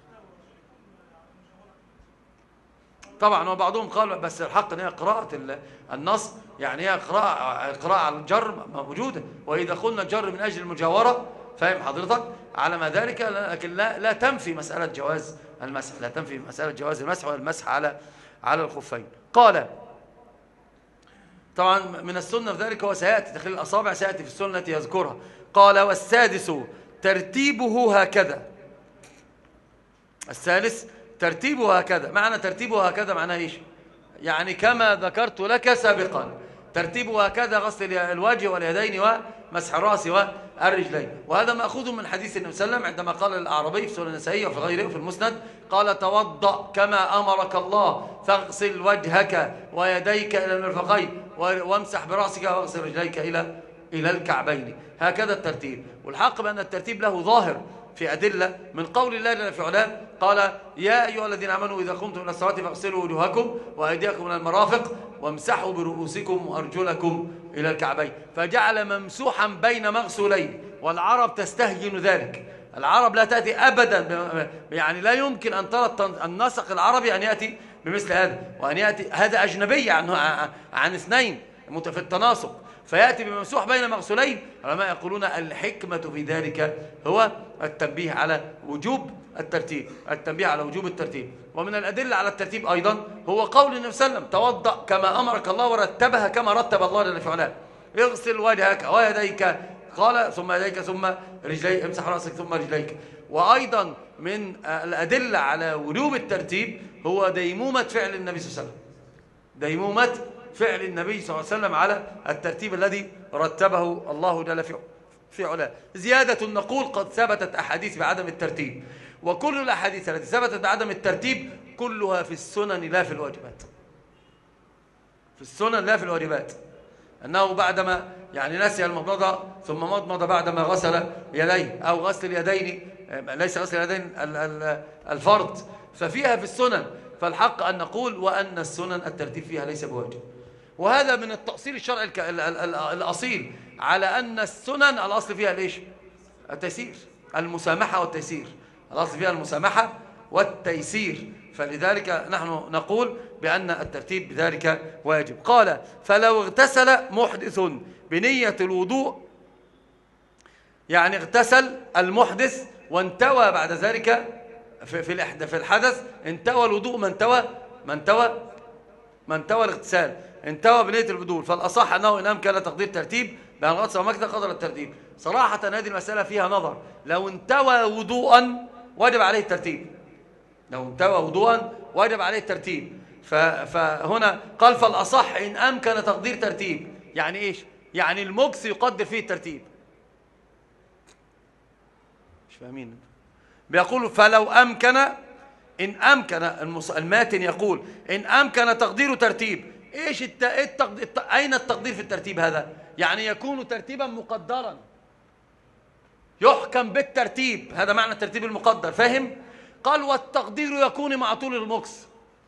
طبعا وبعضهم قال بس الحق ان هي قراءة النص، يعني هي قراءة على الجر موجودة، وإذا قلنا الجر من أجل المجاورة فاهم حضرتك على ما ذلك، لكن لا تنفي مسألة جواز المسح، لا تنفي مسألة جواز المسح والمسح على الخفين. قال طبعا من السنة في ذلك هو سيأتي تخليل الأصابع، سيأتي في السنة التي يذكرها. قال والسادس ترتيبه هكذا. الثالث ترتيبه هكذا. معنى ترتيبه هكذا معناه ايش؟ يعني كما ذكرت لك سابقا، ترتيبه هكذا غسل الوجه واليدين ومسح الراس والرجلين. وهذا مأخوذ من حديث النبي صلى الله عليه وسلم عندما قال الأعرابي في سنن النسائي وفي غيره في المسند قال توضأ كما أمرك الله فاغسل وجهك ويديك إلى المرفقين وامسح برأسك واغسل رجليك إلى الكعبين. هكذا الترتيب. والحق بأن الترتيب له ظاهر في أدلة من قول الله جل في علاه قال يا أيها الذين آمنوا إذا قمتم إلى الصلاة فاغسلوا وجوهكم وأيديكم إلى المرافق وامسحوا برؤوسكم وأرجلكم إلى الكعبين. فجعل ممسوحا بين مغسولين، والعرب تستهجن ذلك، العرب لا تأتي أبدا، يعني لا يمكن أن ترى النسق العربي أن يأتي بمثل هذا، وأن يأتي هذا أجنبي عن اثنين في التناسق، فيأتي بممسوح بين مغسولين. العلماء يقولون الحكمة في ذلك هو التنبيه على وجوب الترتيب، التنبيه على وجوب الترتيب. ومن الأدلة على الترتيب أيضا هو قول النبي صلى الله عليه وسلم: توضأ كما أمرك الله ورتبها كما رتب الله جل في علاه. اغسل وجهك ويديك، قال ثم يديك ثم رجليك، امسح رأسك ثم رجليك. وأيضا من الأدلة على وجوب الترتيب هو ديمومة فعل النبي صلى الله عليه وسلم، ديمومة فعل النبي صلى الله عليه وسلم على الترتيب الذي رتبه الله جل في علاه. زيادة نقول قد ثبتت أحاديث بعدم الترتيب، وكل الأحاديث التي ثبتت بعدم الترتيب كلها في السنن لا في الواجبات، في السنن لا في الواجبات. أنه بعدما يعني نسي المضمضة ثم مضمض بعدما غسل يديه، أو غسل اليدين، ليس غسل اليدين الفرض، ففيها في السنن. فالحق أن نقول وأن السنن الترتيب فيها ليس بواجب. وهذا من التأصيل الشرعي الأصيل على أن السنن الأصل فيها ليش؟ التيسير، المسامحة والتيسير، الأصل فيها المسامحة والتيسير. فلذلك نحن نقول بأن الترتيب بذلك واجب. قال: فلو اغتسل محدث بنية الوضوء، يعني اغتسل المحدث وانتوى بعد ذلك في الحدث، انتوى الوضوء من توى الاغتسال، انتوى بنية الوضوء. فالأصح أنه إن أمكن تقدير ترتيب بأن غطس ومكث قدر الترتيب. صراحة هذه المسألة فيها نظر، لو انتوى وضوءا وجب عليه الترتيب، لو انتوى وضوءا وجب عليه الترتيب. فهنا قال: فالأصح إن أمكن تقدير ترتيب. يعني إيش؟ يعني المكث يقدر فيه الترتيب. مش فاهمين؟ بيقول فلو أمكن، إن أمكن، الماتن يقول إن أمكن تقدير ترتيب. إيش أين التقدير في الترتيب هذا؟ يعني يكون ترتيبا مقدرا، يحكم بالترتيب، هذا معنى الترتيب المقدر. فاهم؟ قال: والتقدير يكون مع طول المكث.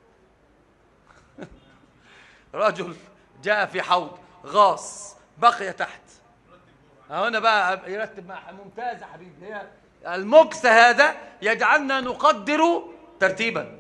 رجل جاء في حوض غاص بقي تحت، هنا بقى يرتب مع ممتاز يا حبيبي. هي المكث هذا يجعلنا نقدر ترتيبا،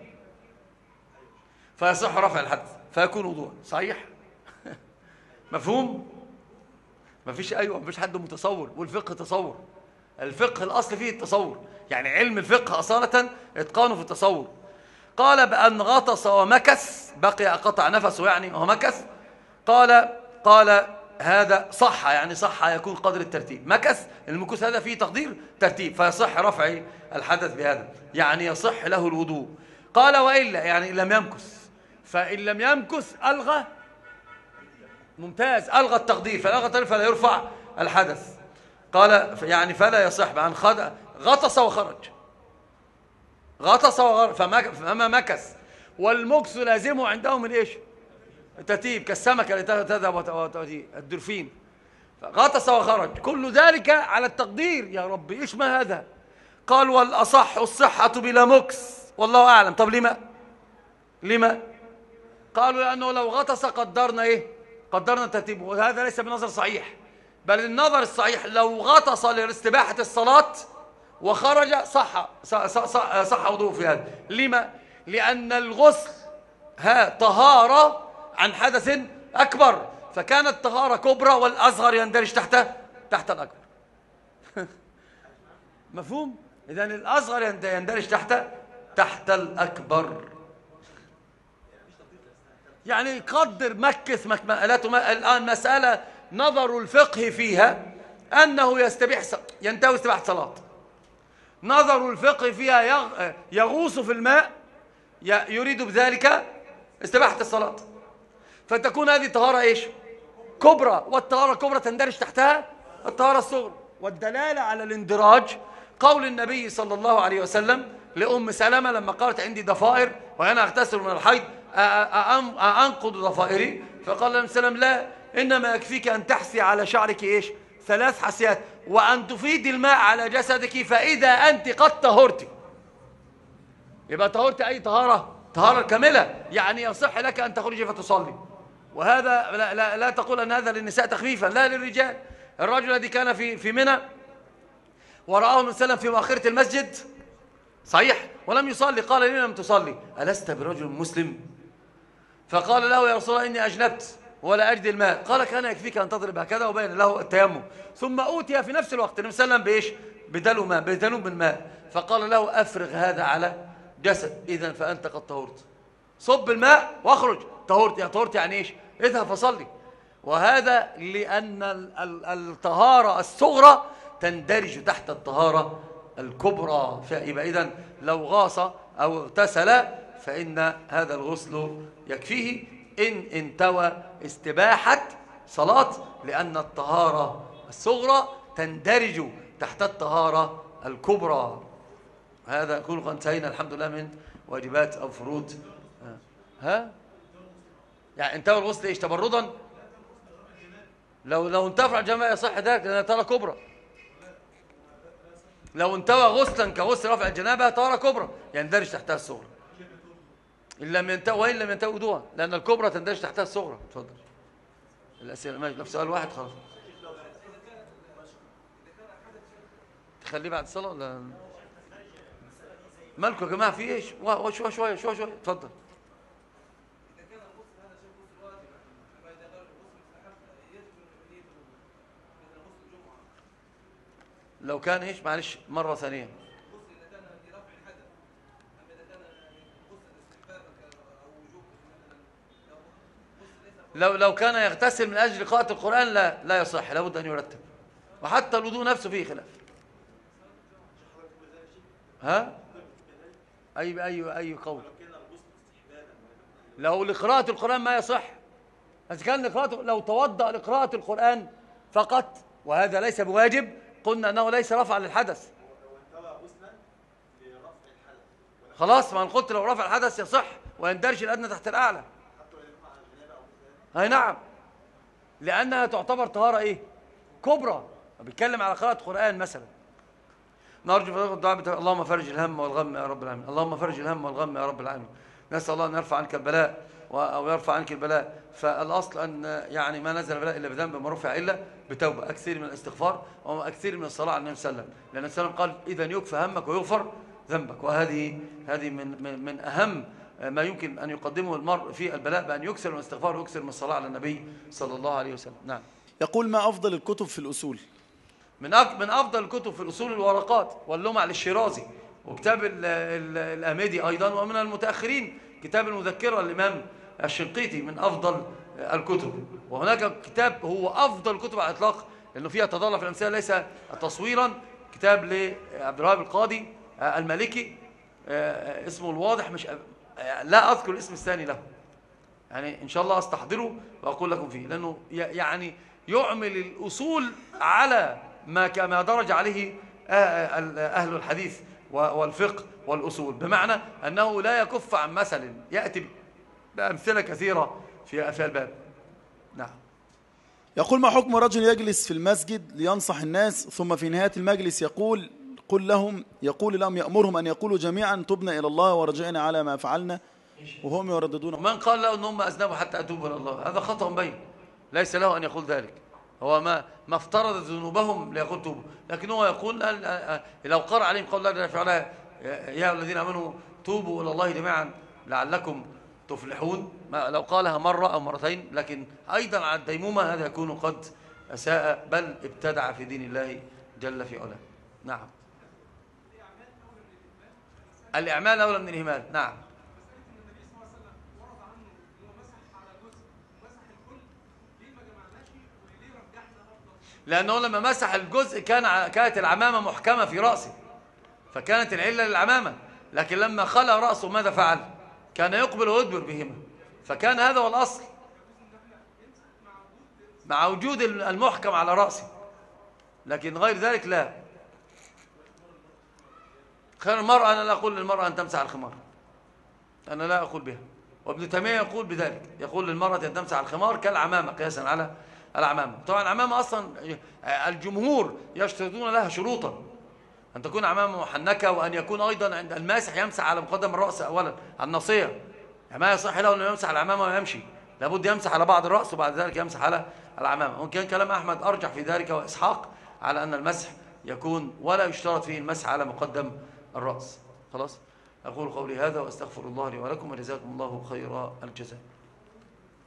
فيصح رفع الحدث فيكون وضوء صحيح. مفهوم؟ مفيش مفيش حد متصور، والفقه تصور. الفقه الأصل فيه التصور، يعني علم الفقه أصالة إتقانه في التصور. قال: بأن غطس ومكث، بقي قطع نفسه يعني ومكث. قال هذا صح، يعني صح يكون قدر الترتيب. مكث المكث هذا فيه تقدير ترتيب، فيصح رفع الحدث بهذا، يعني يصح له الوضوء. قال: وإلا، يعني إن لم يمكث، فإن لم يمكث ألغى، ممتاز، ألغى التقدير، فألغى التقدير فلا يرفع الحدث. قال: يعني فلا يصح بأن غطس وخرج، غطس وخرج فما مكث، والمكث لازمه عندهم الإيش؟ الترتيب، كالسمكة اللي تذهب وتأتي، الدلفين. غطس وخرج، كل ذلك على التقدير. يا ربي إيش ما هذا؟ قال: والأصح الصحة بلا مكث، والله أعلم. طب لما؟ قالوا: لأنه لو غطس قدرنا إيه؟ قدرنا الترتيب، وهذا ليس بنظر صحيح، بل النظر الصحيح لو غطس لاستباحة الصلاة وخرج صح وضوء في هذا. لما؟ لأن الغسل طهارة عن حدث أكبر، فكانت طهارة كبرى، والأصغر يندرج تحت الأكبر. مفهوم؟ إذن الأصغر يندرج تحت الأكبر. يعني يقدر مكث مكملاته. الآن مسألة نظر الفقه فيها أنه ينتهي استباحة صلاة. نظر الفقه فيها يغوص في الماء، يريد بذلك استباحة الصلاة، فتكون هذه طهارة إيش؟ كبرى، والطهارة الكبرى تندرج تحتها الطهارة الصغرى. والدلالة على الاندراج قول النبي صلى الله عليه وسلم لأم سلمة لما قالت: عندي ضفائر وأنا أغتسل من الحيض، أنقض ضفائري؟ فقال النبي صلى الله عليه وسلم: لا، إنما يكفيك أن تحثي على شعرك إيش؟ 3 حثيات، وأن تفيد الماء على جسدك، فإذا أنت قد طهرت. يبقى طهرت أي طهارة كاملة، يعني يصح لك أن تخرجي فتصلي. وهذا لا تقول أن هذا للنساء تخفيفا، لا، للرجال. الرجل الذي كان في منى ورآه النبي صلى الله عليه وسلم في مؤخرة المسجد صحيح ولم يصلي، قال لي لم تصلي؟ ألست برجل مسلم؟ فقال له يا رسول الله إني أجنبت ولا أجد الماء. قال كان يكفيك أن تضرب هكذا، وبين له التيمم. ثم أوتي في نفس الوقت النبي صلى الله عليه وسلم بإيش؟ بدلو ماء، بدلو من ماء، فقال له أفرغ هذا على جسد، إذن فأنت قد طهرت. صب الماء واخرج، طهرت. يا طهرت يعني إيش؟ اذهب فصلي. وهذا لأن الطهارة الصغرى تندرج تحت الطهارة الكبرى. فيبقى إذن لو غاص أو اغتسل فإن هذا الغسل يكفيه إن انتوى استباحة صلاة، لأن الطهارة الصغرى تندرج تحت الطهارة الكبرى. هذا كل قد انتهينا الحمد لله من واجبات أو فروض. ها يعني انتوى الغسل إيش؟ تبردا؟ لو انتفع الجماعة يصح ذلك لأنها طهارة كبرى. لو انتوى غسلا كغسل رفع الجنابة طهارة كبرى يندرج تحتها الصغرى، إن لم ينتهي وإن لم ينتهي وضوءا، لأن الكبرى تندرج تحتها الصغرى. اتفضل. الأسئلة ماشي، نفس سؤال واحد خلاص. تخليه بعد الصلاة ولا مالكم يا جماعة؟ في إيش؟ شوية شوية شوية شوية. اتفضل. لو كان إيش؟ معلش مرة ثانية. لو كان يغتسل من أجل قراءة القرآن لا يصح، لابد أن يرتب. وحتى الوضوء نفسه فيه خلاف. ها؟ أي قول؟ لو لقراءة القرآن ما يصح. إذا كان لو توضأ لقراءة القرآن فقط وهذا ليس بواجب قلنا أنه ليس رفع للحدث. خلاص، ما قلت لو رفع الحدث يصح ويندرج الأدنى تحت الأعلى. أي نعم، لأنها تعتبر طهارة إيه؟ كبرى. بيتكلم على قراءة القرآن مثلا. نرجو في الدعاء اللهم فرج الهم والغم يا رب العالمين، اللهم فرج الهم والغم يا رب العالمين. نسأل الله أن يرفع عنك البلاء أو يرفع عنك البلاء. فالأصل أن يعني ما نزل البلاء إلا بذنب، ما رفع إلا بتوبة. أكثر من الاستغفار وأكثر من الصلاة على النبي صلى الله عليه وسلم، لأن النبي صلى الله عليه وسلم قال إذا يكفى همك ويغفر ذنبك. وهذه من أهم ما يمكن أن يقدمه المرء في البلاء، بأن يكثر من الاستغفار ويكثر من الصلاة على النبي صلى الله عليه وسلم. نعم. يقول ما أفضل الكتب في الأصول؟ من أفضل الكتب في الأصول الورقات واللمع للشيرازي، وكتاب الأميدي أيضا، ومن المتأخرين كتاب المذكرة للإمام الشنقيطي من أفضل الكتب. وهناك كتاب هو أفضل الكتب على الإطلاق لأنه فيها تضلع في الأمثلة ليس تصويرا، كتاب لعبد الوهاب القاضي المالكي اسمه الواضح، مش لا أذكر الاسم الثاني له، يعني إن شاء الله أستحضره وأقول لكم فيه، لأنه يعني يعمل الأصول على ما درج عليه أهل الحديث والفقه والأصول، بمعنى أنه لا يكف عن مثل، يأتي بأمثلة كثيرة في الباب. نعم. يقول ما حكم رجل يجلس في المسجد لينصح الناس ثم في نهاية المجلس يقول لهم يأمرهم أن يقولوا جميعا تبنا إلى الله ورجعنا على ما فعلنا وهم يرددون؟ من قال له أنهم أذنبوا حتى أتوبوا إلى الله؟ هذا خطأ بين، ليس له أن يقول ذلك. هو ما افترض ذنوبهم ليقول توبوا، لكن هو يقول لو قرأ عليهم قول الله فعلا يا الذين آمنوا توبوا إلى الله جميعا لعلكم تفلحون، لو قالها مرة أو مرتين، لكن أيضا على الديمومة هذا يكون قد أساء بل ابتدع في دين الله جل في علاه. نعم. الإعمال أولى من الإهمال. نعم. لأنه لما مسح الجزء كانت العمامة محكمة في رأسه، فكانت العلة للعمامة، لكن لما خلى رأسه ماذا فعل؟ كان يقبل ويدبر بهما، فكان هذا هو الأصل مع وجود المحكم على رأسه، لكن غير ذلك لا. خير المرأة، أنا لا أقول للمرأة أن تمسح الخمار، أنا لا أقول بها، وابن تيمية يقول بذلك، يقول للمرأة أن تمسح الخمار كالعمامة قياسا على العمامة. طبعا العمامة أصلا الجمهور يشترطون لها شروطا، أن تكون عمامة محنكة، وأن يكون أيضا عند الماسح يمسح على مقدم الرأس أولا على الناصية، ما يصح له أنه يمسح العمامة ويمشي، لابد يمسح على بعض الرأس وبعد ذلك يمسح على العمامة. وكان كلام أحمد أرجح في ذلك وإسحاق على أن المسح يكون ولا يشترط فيه المسح على مقدم الرأس. خلاص. أقول قولي هذا وأستغفر الله لي ولكم، وجزاكم الله خير الجزاء.